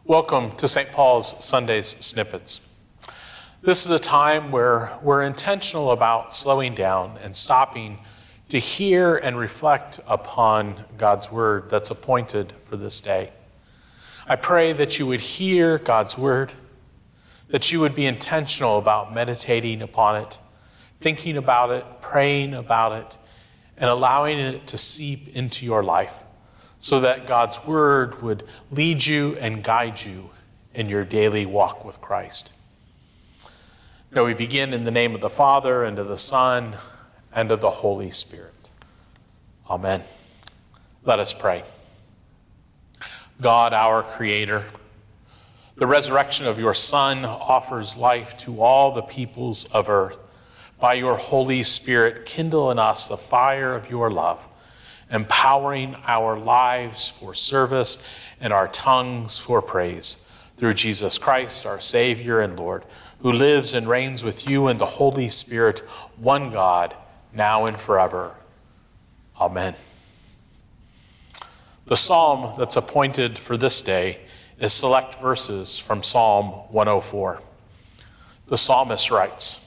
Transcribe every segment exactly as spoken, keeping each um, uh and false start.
Welcome to Saint Paul's Sunday's Snippets. This is a time where we're intentional about slowing down and stopping to hear and reflect upon God's word that's appointed for this day. I pray that you would hear God's word, that you would be intentional about meditating upon it, thinking about it, praying about it, and allowing it to seep into your life, so that God's word would lead you and guide you in your daily walk with Christ. Now we begin in the name of the Father, and of the Son, and of the Holy Spirit. Amen. Let us pray. God, our Creator, the resurrection of your Son offers life to all the peoples of earth. By your Holy Spirit, kindle in us the fire of your love, empowering our lives for service and our tongues for praise. Through Jesus Christ, our Savior and Lord, who lives and reigns with you in the Holy Spirit, one God, now and forever. Amen. The psalm that's appointed for this day is select verses from Psalm one oh four. The psalmist writes,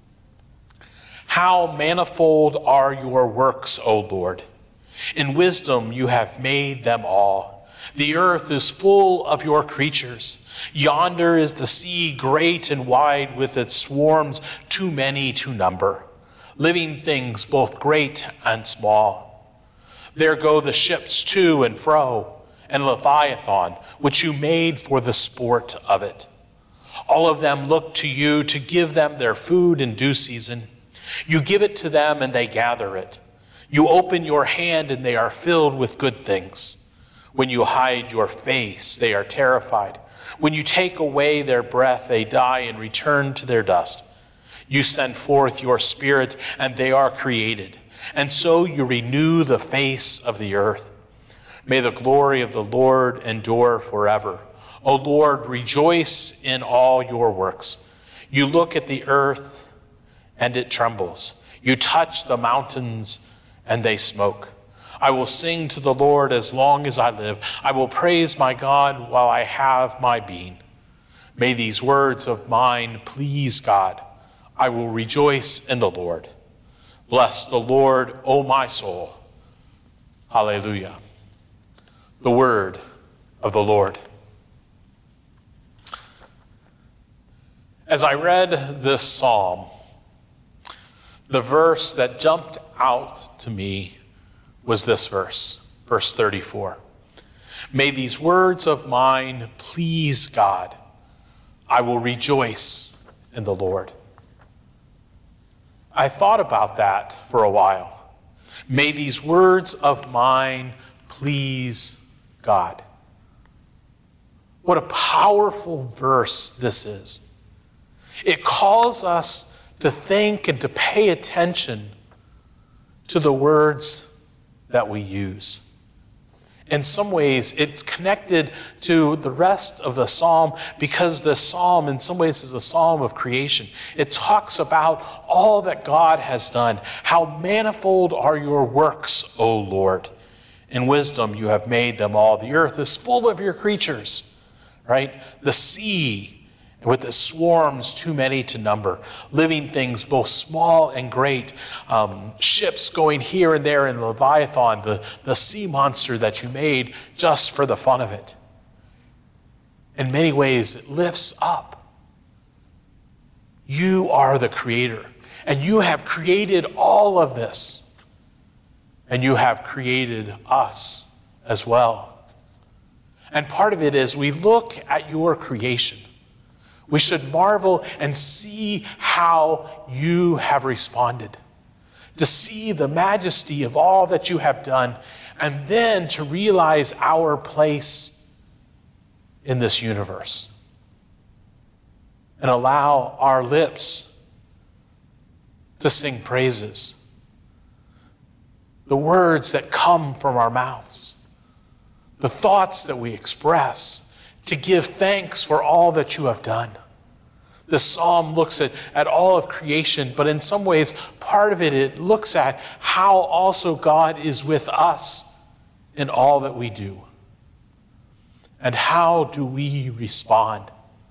"How manifold are your works, O Lord! In wisdom you have made them all. The earth is full of your creatures. Yonder is the sea, great and wide, with its swarms too many to number, living things both great and small. There go the ships to and fro, and Leviathan, which you made for the sport of it. All of them look to you to give them their food in due season. You give it to them, and they gather it. You open your hand, and they are filled with good things. When you hide your face, they are terrified. When you take away their breath, they die and return to their dust. You send forth your spirit, and they are created. And so you renew the face of the earth. May the glory of the Lord endure forever. O Lord, rejoice in all your works. You look at the earth, and it trembles. You touch the mountains, and they smoke. I will sing to the Lord as long as I live. I will praise my God while I have my being. May these words of mine please God. I will rejoice in the Lord. Bless the Lord, O my soul. Hallelujah." The word of the Lord. As I read this psalm, the verse that jumped out to me was this verse, verse thirty-four. "May these words of mine please God. I will rejoice in the Lord." I thought about that for a while. May these words of mine please God. What a powerful verse this is. It calls us to think and to pay attention to the words that we use. In some ways, it's connected to the rest of the psalm because the psalm, in some ways, is a psalm of creation. It talks about all that God has done. How manifold are your works, O Lord. In wisdom you have made them all. The earth is full of your creatures, right? The sea, with the swarms too many to number, living things both small and great, um, ships going here and there in Leviathan, the, the sea monster that you made just for the fun of it. In many ways, it lifts up. You are the creator, and you have created all of this, and you have created us as well. And part of it is we look at your creation. We should marvel and see how you have responded, to see the majesty of all that you have done, and then to realize our place in this universe and allow our lips to sing praises, the words that come from our mouths, the thoughts that we express, to give thanks for all that you have done. The psalm looks at, at all of creation, but in some ways, part of it, it looks at how also God is with us in all that we do. And how do we respond?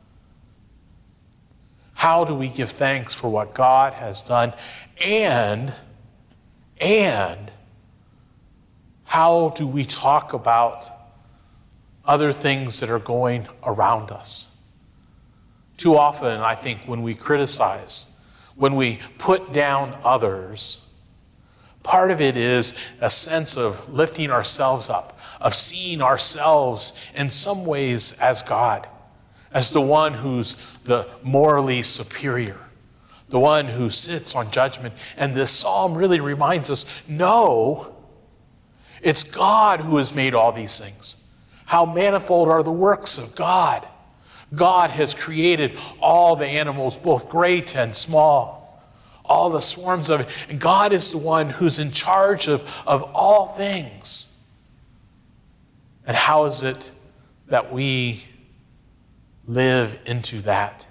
How do we give thanks for what God has done? And, and how do we talk about other things that are going around us? Too often, I think, when we criticize, when we put down others, part of it is a sense of lifting ourselves up, of seeing ourselves in some ways as God, as the one who's the morally superior, the one who sits on judgment. And this psalm really reminds us, no, it's God who has made all these things. How manifold are the works of God. God has created all the animals, both great and small, all the swarms of it. And God is the one who's in charge of, of all things. And how is it that we live into that?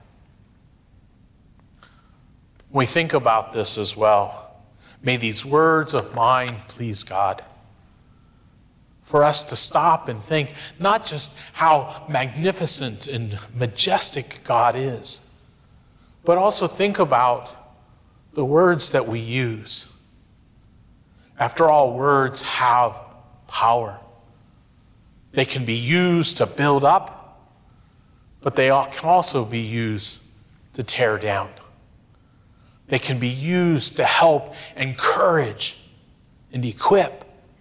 When we think about this as well, may these words of mine please God. For us to stop and think not just how magnificent and majestic God is, but also think about the words that we use. After all, words have power. They can be used to build up, but they can also be used to tear down. They can be used to help, encourage, and equip.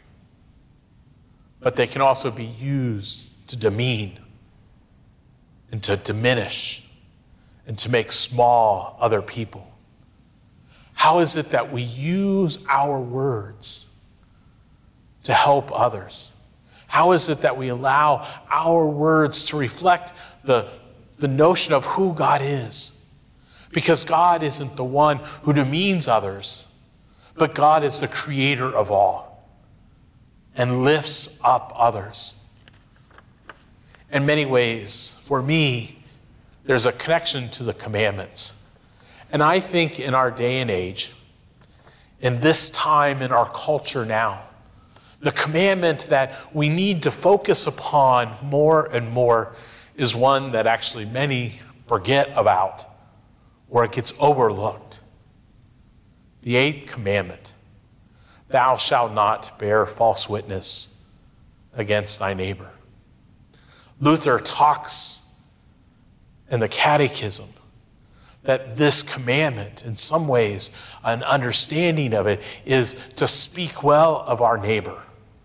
But they can also be used to demean and to diminish and to make small other people. How is it that we use our words to help others? How is it that we allow our words to reflect the, the notion of who God is? Because God isn't the one who demeans others, but God is the creator of all and lifts up others. In many ways, for me, there's a connection to the commandments. And I think in our day and age, in this time in our culture now, the commandment that we need to focus upon more and more is one that actually many forget about, or it gets overlooked. The eighth commandment. Thou shalt not bear false witness against thy neighbor. Luther talks in the Catechism that this commandment, in some ways, an understanding of it, is to speak well of our neighbor.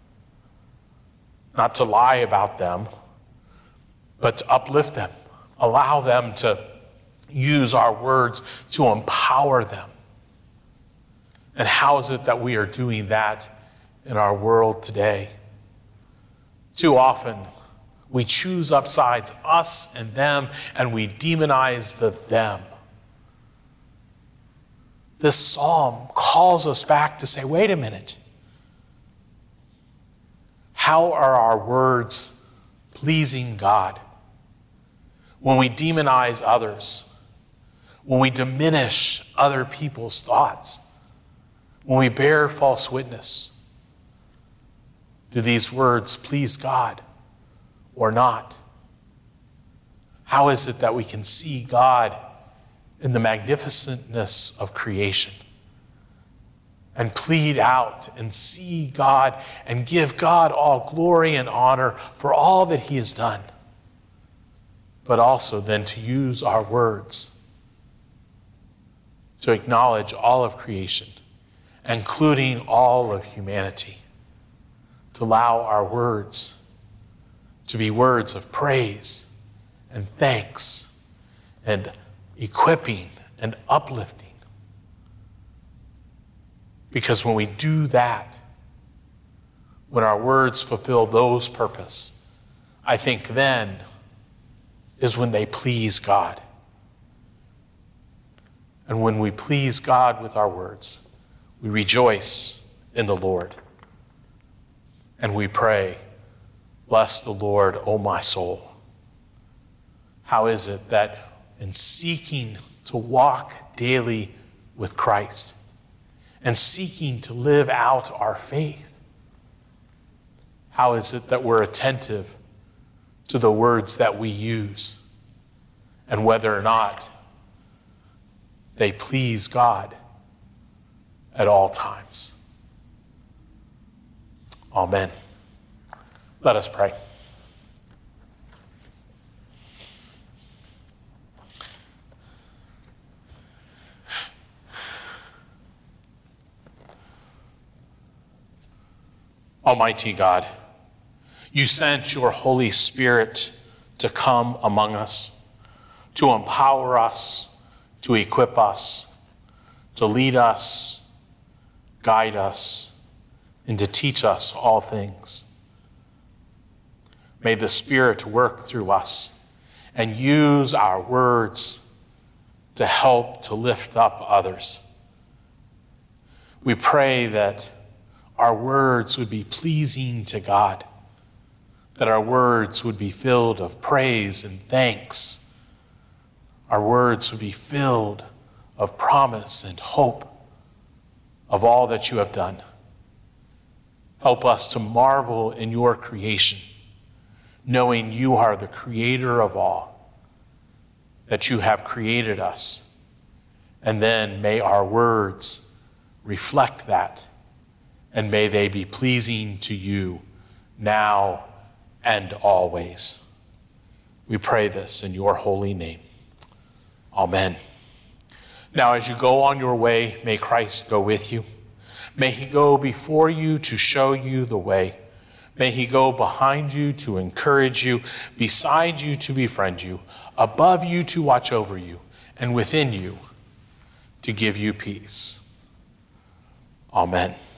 Not to lie about them, but to uplift them. Allow them to use our words to empower them. And how is it that we are doing that in our world today? Too often, we choose up sides, us and them, and we demonize the them. This psalm calls us back to say, wait a minute. How are our words pleasing God? When we demonize others, when we diminish other people's thoughts, when we bear false witness, do these words please God or not? How is it that we can see God in the magnificentness of creation and plead out and see God and give God all glory and honor for all that he has done, but also then to use our words to acknowledge all of creation, including all of humanity, to allow our words to be words of praise and thanks and equipping and uplifting. Because when we do that, when our words fulfill those purposes, I think then is when they please God. And when we please God with our words, we rejoice in the Lord. And we pray, bless the Lord, O my soul. How is it that in seeking to walk daily with Christ and seeking to live out our faith, how is it that we're attentive to the words that we use and whether or not they please God at all times. Amen. Let us pray. Almighty God, you sent your Holy Spirit to come among us, to empower us, to equip us, to lead us, guide us, and to teach us all things. May the Spirit work through us and use our words to help to lift up others. We pray that our words would be pleasing to God, that our words would be filled of praise and thanks. Our words would be filled of promise and hope of all that you have done. Help us to marvel in your creation, knowing you are the creator of all, that you have created us. And then may our words reflect that, and may they be pleasing to you now and always. We pray this in your holy name. Amen. Now, as you go on your way, may Christ go with you. May he go before you to show you the way. May he go behind you to encourage you, beside you to befriend you, above you to watch over you, and within you to give you peace. Amen.